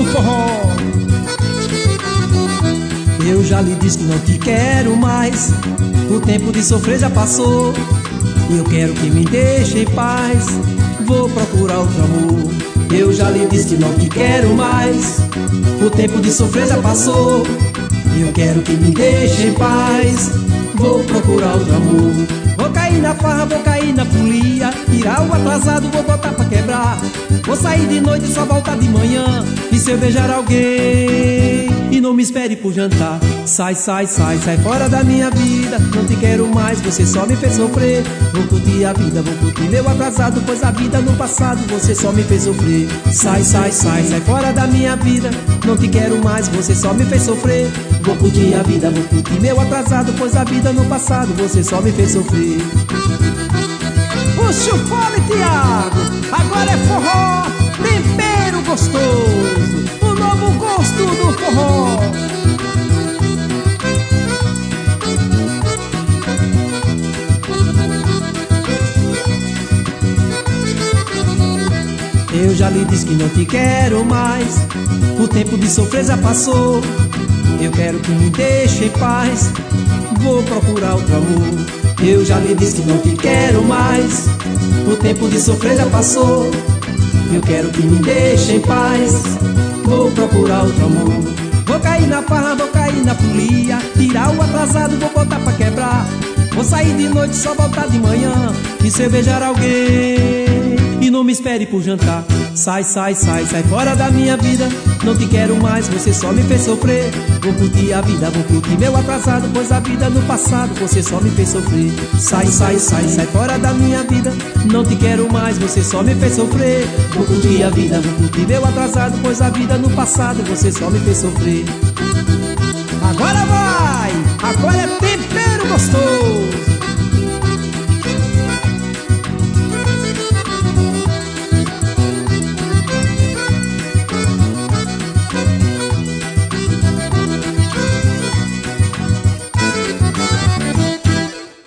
forró. Eu já lhe disse que não te quero mais, o tempo de sofrer já passou. Eu quero que me deixe em paz, vou procurar outro amor. Eu já lhe disse que não te quero mais, o tempo de sofrer já passou. Eu quero que me deixe em paz, vou procurar outro amor. Vou cair na farra, vou cair na folia, tirar o atrasado, vou botar pra quebrar. Vou sair de noite e só voltar de manhã, e se eu beijar alguém e não me espere por jantar. Sai, sai, sai, sai fora da minha vida, não te quero mais, você só me fez sofrer. Vou curtir a vida, vou curtir meu atrasado, pois a vida no passado você só me fez sofrer. Sai, sai, sai, sai fora da minha vida, não te quero mais, você só me fez sofrer. Vou curtir a vida, vou curtir meu atrasado, pois a vida no passado você só me fez sofrer. Puxa o fole, Tiago, agora é forró, tempero gostoso, o novo gosto do forró. Eu já lhe disse que não te quero mais, o tempo de sofrer já passou. Eu quero que me deixe em paz, vou procurar outro amor. Eu já lhe disse que não te quero mais, o tempo de sofrer já passou. Eu quero que me deixe em paz, vou procurar outro amor. Vou cair na farra, vou cair na folia, tirar o atrasado, vou botar pra quebrar. Vou sair de noite, só voltar de manhã, e se eu beijar alguém e não me espere por jantar. Sai, sai, sai, sai fora da minha vida, não te quero mais, você só me fez sofrer. Vou curtir a vida, vou curtir meu atrasado, pois a vida no passado você só me fez sofrer. Sai, sai, sai, sai fora da minha vida, não te quero mais, você só me fez sofrer. Vou curtir a vida, vou curtir meu atrasado, pois a vida no passado você só me fez sofrer. Agora vai, agora é tempero gostoso.